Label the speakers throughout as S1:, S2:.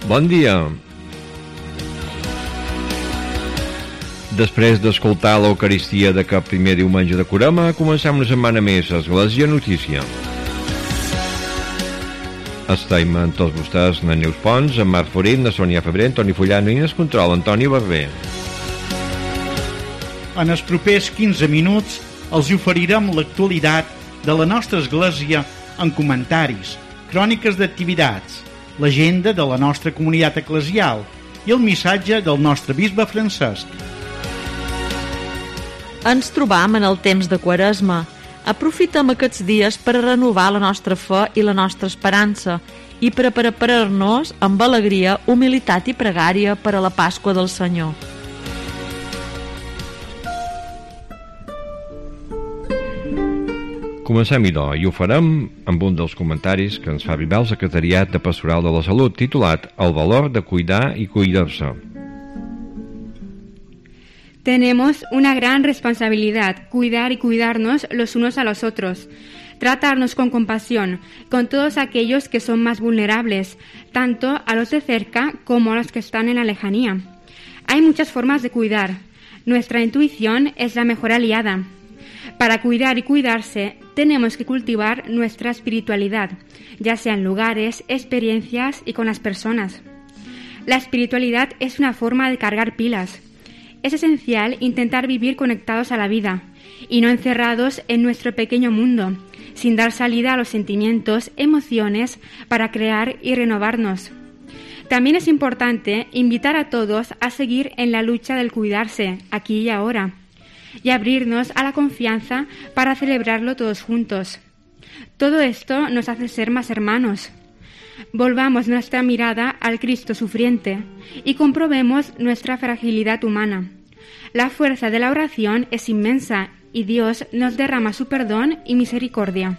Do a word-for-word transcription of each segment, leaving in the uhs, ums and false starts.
S1: Bon dia. Després d'escoltar l'Eucaristia de cap primer diumenge de Carema, comencem una setmana més a Església Notícia. Estem amb tots vostès, na Neus Pons, en Marc Florit, na Sònia Febrer, Antoni Fullano i en el control, Antoni Barber.
S2: En els propers quinze minuts els oferirem l'actualitat de la nostra església en comentaris, cròniques d'activitats, l'agenda de la nostra comunitat eclesial i el missatge del nostre bisbe Francesc.
S3: Ens trobam en el temps de Quaresma. Aprofitem aquests dies per a renovar la nostra fe i la nostra esperança i per a preparar-nos amb alegria, humilitat i pregària per a la Pasqua del Senyor.
S1: Comencem, idò, i ho farem amb un dels comentaris que ens fa arribar el Secretariat de Pastoral de la Salut, titulat El valor de cuidar i cuidar-se.
S4: Tenemos una gran responsabilidad, cuidar y cuidarnos los unos a los otros, tratarnos con compasión con todos aquellos que son más vulnerables, tanto a los de cerca como a los que están en la lejanía. Hay muchas formas de cuidar. Nuestra intuición es la mejor aliada. Para cuidar y cuidarse, tenemos que cultivar nuestra espiritualidad, ya sea en lugares, experiencias y con las personas. La espiritualidad es una forma de cargar pilas. Es esencial intentar vivir conectados a la vida y no encerrados en nuestro pequeño mundo, sin dar salida a los sentimientos, emociones para crear y renovarnos. También es importante invitar a todos a seguir en la lucha del cuidarse, aquí y ahora, y abrirnos a la confianza para celebrarlo todos juntos. Todo esto nos hace ser más hermanos. Volvamos nuestra mirada al Cristo sufriente y comprobemos nuestra fragilidad humana. La fuerza de la oración es inmensa y Dios nos derrama su perdón y misericordia.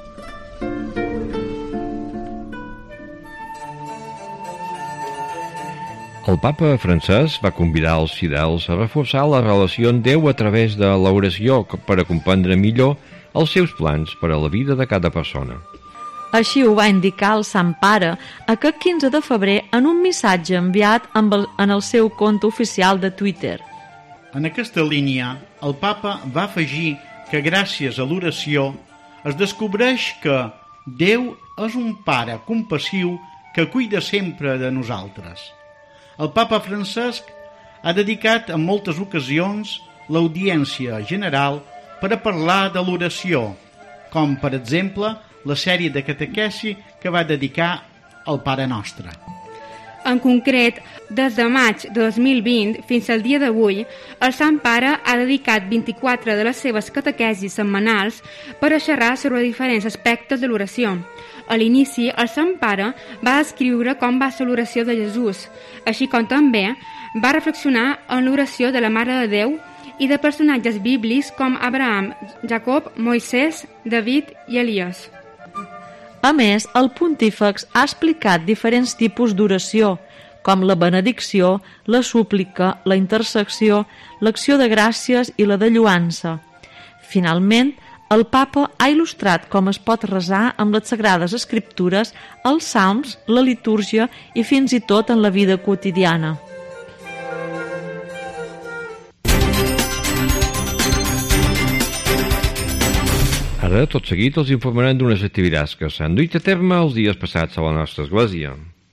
S1: El papa Francesc va convidar els fidels a reforçar la relació amb Déu a través de l'oració per a comprendre millor els seus plans per a la vida de cada persona.
S3: Així ho va indicar el Sant Pare aquest quinze de febrer en un missatge enviat amb el, en el seu compte oficial de Twitter.
S2: En aquesta línia, el papa va afegir que gràcies a l'oració es descobreix que Déu és un pare compassiu que cuida sempre de nosaltres. El papa Francesc ha dedicat en moltes ocasions l'audiència general per a parlar de l'oració, com per exemple la sèrie de catequesi que va dedicar al Pare Nostre.
S4: En concret, des de maig de dos mil vint fins al dia d'avui, el Sant Pare ha dedicat vint-i-quatre de les seves catequesis setmanals per a xerrar sobre diferents aspectes de l'oració. A l'inici, el Sant Pare va escriure com va ser l'oració de Jesús, així com també va reflexionar en l'oració de la Mare de Déu i de personatges bíblics com Abraham, Jacob, Moisès, David i Elies.
S3: A més, el pontífex ha explicat diferents tipus d'oració, com la benedicció, la súplica, la intersecció, l'acció de gràcies i la de lloança. Finalment, el papa ha il·lustrat com es pot resar amb les sagrades escriptures, els salms, la litúrgia i fins i tot en la vida quotidiana.
S1: Ara, tot seguit, els informarem d'unes activitats que s'han duit a terme els dies passats a la nostra església.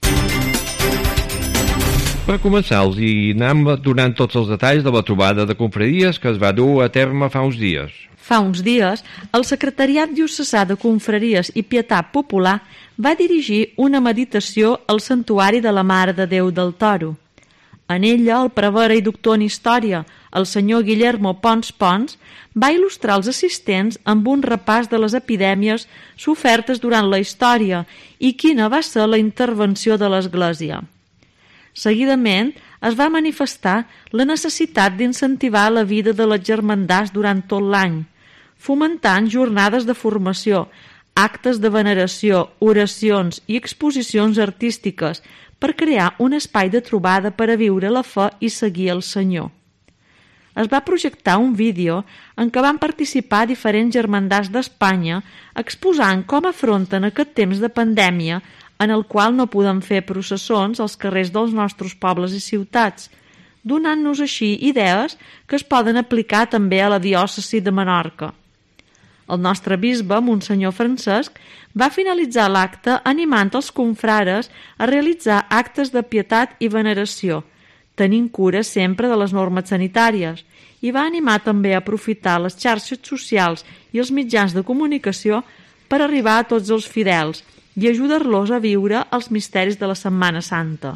S1: Per començar, els hi anem donant tots els detalls de la trobada de confraries que es va dur a terme fa uns dies.
S3: Fa uns dies, el Secretariat Diocesà de Confraries i Pietat Popular va dirigir una meditació al Santuari de la Mare de Déu del Toro. En ella, el prevere i doctor en història, el senyor Guillermo Pons Pons, va il·lustrar els assistents amb un repàs de les epidèmies sofertes durant la història i quina va ser la intervenció de l'Església. Seguidament, es va manifestar la necessitat d'incentivar la vida de les germandats durant tot l'any, fomentant jornades de formació, actes de veneració, oracions i exposicions artístiques per crear un espai de trobada per a viure la fe i seguir el Senyor. Es va projectar un vídeo en què van participar diferents germandats d'Espanya exposant com afronten aquest temps de pandèmia en el qual no podem fer processons als carrers dels nostres pobles i ciutats, donant-nos així idees que es poden aplicar també a la diòcesi de Menorca. El nostre bisbe, Monsenyor Francesc, va finalitzar l'acte animant els confrares a realitzar actes de pietat i veneració, tenint cura sempre de les normes sanitàries, i va animar també a aprofitar les xarxes socials i els mitjans de comunicació per arribar a tots els fidels i ajudar-los a viure els misteris de la Setmana Santa.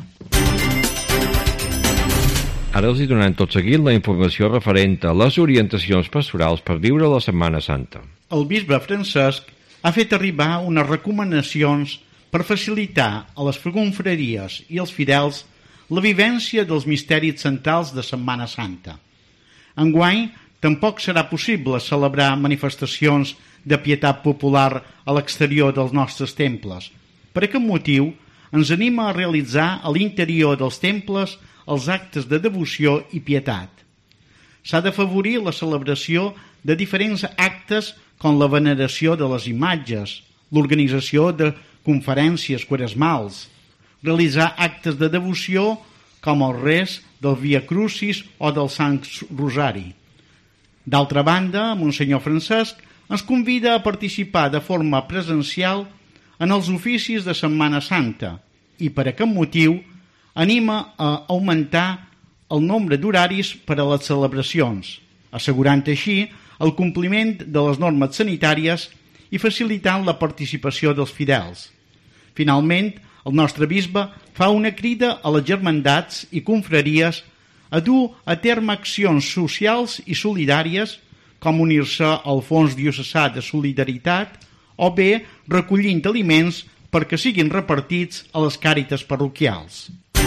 S1: Ara els hi donem tot seguit la informació referent a les orientacions pastorals per viure la Setmana Santa.
S2: El bisbe Francesc ha fet arribar unes recomanacions per facilitar a les confraries i als fidels la vivència dels misteris centrals de Setmana Santa. Enguany, tampoc serà possible celebrar manifestacions de pietat popular a l'exterior dels nostres temples. Per aquest motiu, ens anima a realitzar a l'interior dels temples els actes de devoció i pietat. S'ha d'afavorir la celebració de diferents actes com la veneració de les imatges, l'organització de conferències quaresmals, realitzar actes de devoció com el res del Via Crucis o del Sant Rosari. D'altra banda, Monsenyor Francesc ens convida a participar de forma presencial en els oficis de Setmana Santa i per aquest motiu anima a augmentar el nombre d'horaris per a les celebracions, assegurant així el compliment de les normes sanitàries i facilitant la participació dels fidels. Finalment, el nostre bisbe fa una crida a les germandats i confraries a dur a terme accions socials i solidàries com unir-se al Fons Diocesà de Solidaritat o bé recollint aliments perquè siguin repartits a les càritas parroquials.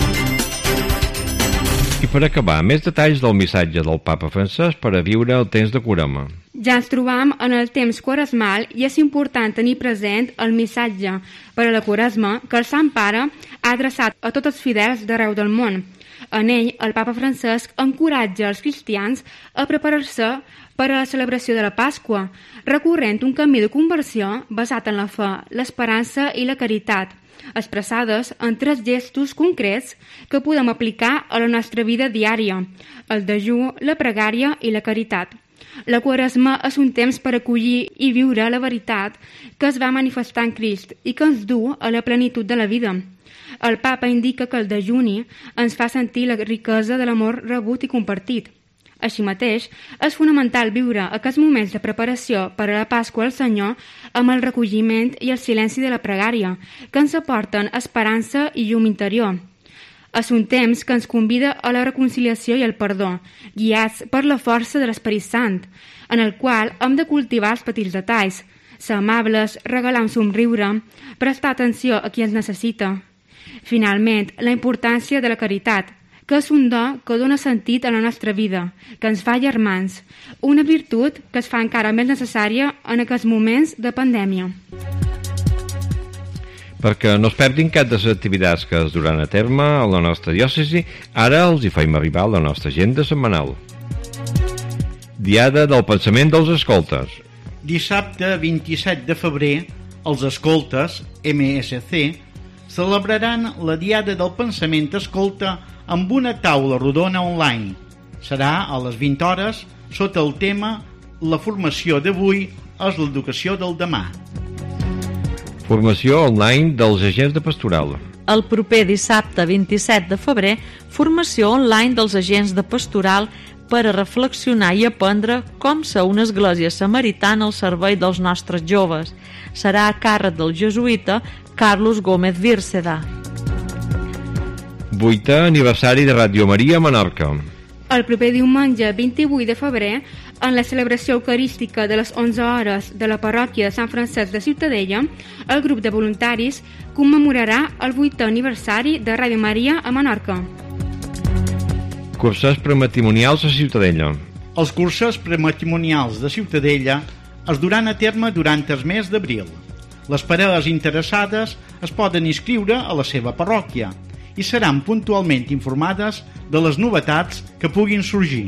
S1: I per acabar, més detalls del missatge del Papa Francesc per a viure el temps de Carema.
S4: Ja ens trobam en el temps quaresmal i és important tenir present el missatge per a la Quaresma que el Sant Pare ha adreçat a tots els fidels d'arreu del món. En ell, el Papa Francesc encoratja els cristians a preparar-se per a la celebració de la Pasqua, recorrent un camí de conversió basat en la fe, l'esperança i la caritat, expressades en tres gestos concrets que podem aplicar a la nostra vida diària: el dejú, la pregària i la caritat. La Quaresma és un temps per acollir i viure la veritat que es va manifestar en Crist i que ens du a la plenitud de la vida. El Papa indica que el dejuni ens fa sentir la riquesa de l'amor rebut i compartit. Així mateix, és fonamental viure aquests moments de preparació per a la Pasqua al Senyor amb el recolliment i el silenci de la pregària, que ens aporten esperança i llum interior. És un temps que ens convida a la reconciliació i el perdó, guiats per la força de l'Esperit Sant, en el qual hem de cultivar els petits detalls, ser amables, regalar un somriure, prestar atenció a qui ens necessita. Finalment, la importància de la caritat, que és un do que dona sentit a la nostra vida, que ens fa germans, una virtut que es fa encara més necessària en aquests moments de pandèmia.
S1: Perquè no es perdin cap de les activitats que es duran a terme a la nostra diòcesi, ara els hi faim arribar a la nostra agenda setmanal. Diada del Pensament dels Escoltes.
S2: Dissabte vint-i-set de febrer, els escoltes, M S C, celebraran la Diada del Pensament Escolta amb una taula rodona online. Serà a les vint hores sota el tema La formació d'avui és l'educació del demà.
S1: Formació online dels agents de pastoral.
S3: El proper dissabte vint-i-set de febrer, formació online dels agents de pastoral per a reflexionar i aprendre com ser una església samaritana al servei dels nostres joves. Serà a càrrec del jesuïta Carlos Gómez Vírseda.
S1: Vuitè aniversari de Ràdio Maria a Menorca.
S4: El proper diumenge vint-i-vuit de febrer, en la celebració eucarística de les onze hores de la parròquia de Sant Francesc de Ciutadella, el grup de voluntaris commemorarà el vuitè aniversari de Ràdio Maria a Menorca.
S1: Curses prematrimonials a Ciutadella.
S2: Els cursos prematrimonials de Ciutadella es duran a terme durant el mes d'abril. Les parelles interessades es poden inscriure a la seva parròquia i seran puntualment informades de les novetats que puguin sorgir.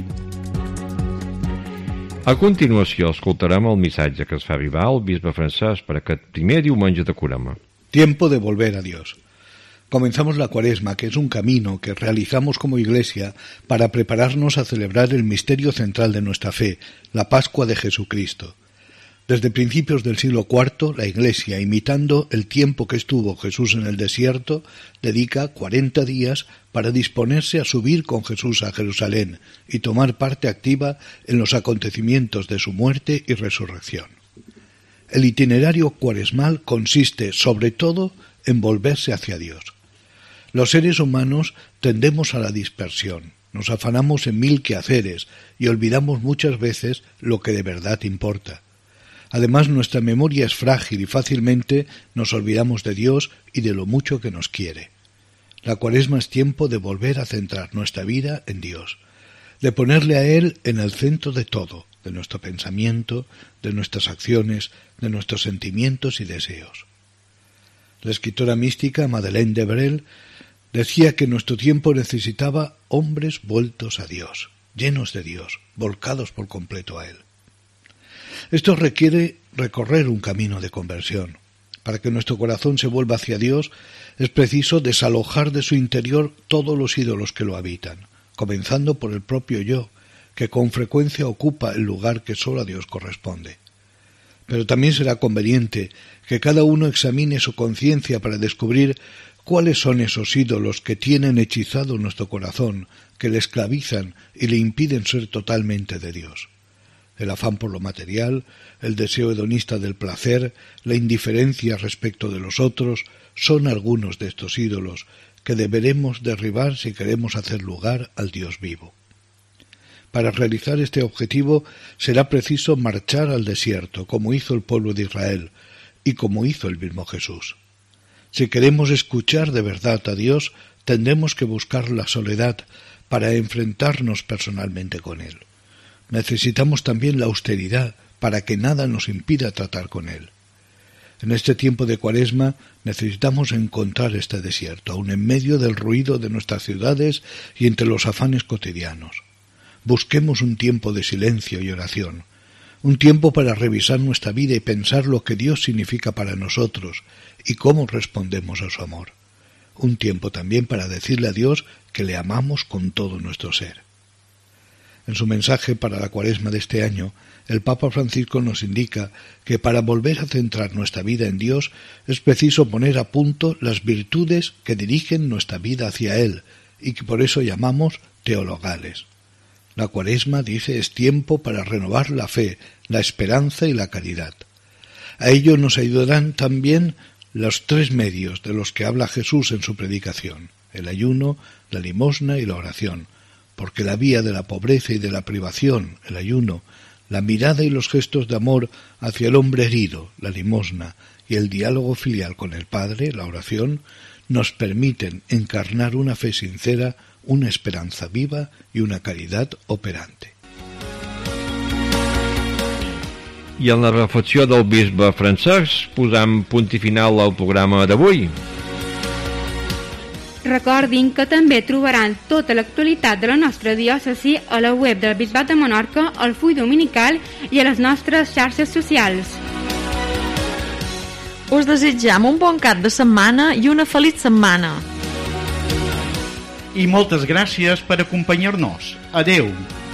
S1: A continuació escoltarem el missatge que es fa arribar al bisbe Francesc per aquest primer diumenge de Carema.
S5: Tiempo de volver a Dios. Comenzamos la Cuaresma, que es un camino que realizamos como Iglesia para prepararnos a celebrar el misterio central de nuestra fe, la Pascua de Jesucristo. Desde principios del siglo cuarto, la Iglesia, imitando el tiempo que estuvo Jesús en el desierto, dedica cuarenta días para disponerse a subir con Jesús a Jerusalén y tomar parte activa en los acontecimientos de su muerte y resurrección. El itinerario cuaresmal consiste, sobre todo, en volverse hacia Dios. Los seres humanos tendemos a la dispersión, nos afanamos en mil quehaceres y olvidamos muchas veces lo que de verdad importa. Además, nuestra memoria es frágil y fácilmente nos olvidamos de Dios y de lo mucho que nos quiere. La Cuaresma es tiempo de volver a centrar nuestra vida en Dios, de ponerle a Él en el centro de todo, de nuestro pensamiento, de nuestras acciones, de nuestros sentimientos y deseos. La escritora mística Madeleine de Brel decía que nuestro tiempo necesitaba hombres vueltos a Dios, llenos de Dios, volcados por completo a Él. Esto requiere recorrer un camino de conversión. Para que nuestro corazón se vuelva hacia Dios, es preciso desalojar de su interior todos los ídolos que lo habitan, comenzando por el propio yo, que con frecuencia ocupa el lugar que solo a Dios corresponde. Pero también será conveniente que cada uno examine su conciencia para descubrir cuáles son esos ídolos que tienen hechizado nuestro corazón, que le esclavizan y le impiden ser totalmente de Dios. El afán por lo material, el deseo hedonista del placer, la indiferencia respecto de los otros, son algunos de estos ídolos que deberemos derribar si queremos hacer lugar al Dios vivo. Para realizar este objetivo será preciso marchar al desierto, como hizo el pueblo de Israel y como hizo el mismo Jesús. Si queremos escuchar de verdad a Dios, tendremos que buscar la soledad para enfrentarnos personalmente con Él. Necesitamos también la austeridad para que nada nos impida tratar con Él. En este tiempo de Cuaresma necesitamos encontrar este desierto, aun en medio del ruido de nuestras ciudades y entre los afanes cotidianos. Busquemos un tiempo de silencio y oración, un tiempo para revisar nuestra vida y pensar lo que Dios significa para nosotros y cómo respondemos a su amor. Un tiempo también para decirle a Dios que le amamos con todo nuestro ser. En su mensaje para la Cuaresma de este año, el Papa Francisco nos indica que para volver a centrar nuestra vida en Dios es preciso poner a punto las virtudes que dirigen nuestra vida hacia Él y que por eso llamamos teologales. La Cuaresma, dice, es tiempo para renovar la fe, la esperanza y la caridad. A ello nos ayudarán también los tres medios de los que habla Jesús en su predicación: el ayuno, la limosna y la oración, porque la vía de la pobreza y de la privación, el ayuno, la mirada y los gestos de amor hacia el hombre herido, la limosna, y el diálogo filial con el Padre, la oración, nos permiten encarnar una fe sincera, una esperanza viva i una caritat operante.
S1: I en la reflexió del bisbe Francesc posam punt i final al programa d'avui.
S4: Recordin que també trobaran tota l'actualitat de la nostra diòcesi a la web del Bisbat de Menorca, al full dominical i a les nostres xarxes socials.
S3: Us desitjam un bon cap de setmana i una feliç setmana.
S2: I moltes gràcies per acompanyar-nos. Adeu.